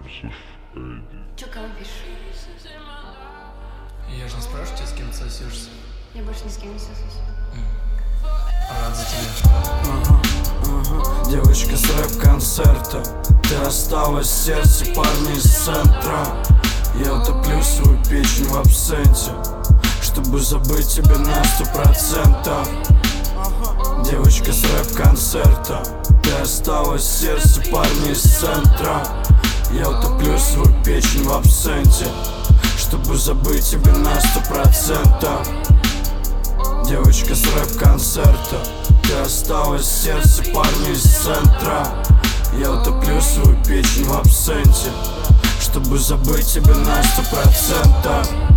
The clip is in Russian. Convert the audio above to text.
Чё, кого пишешь? Я же не спрашиваю тебя, с кем ты сосешься. Я больше ни с кем не сосусь. Рад за тебя. Девочка с рэп-концерта, ты осталась в сердце парня из центра. Я утоплю свою печень в абсенте, чтобы забыть тебя на 100%. Девочка с рэп-концерта, ты осталась в сердце парня из центра. Я утоплю свою печень в абсенте, чтобы забыть тебя на 100%. Девочка с рэп-концерта, ты осталась в сердце парня из центра. Я утоплю свою печень в абсенте, чтобы забыть тебя на 100%.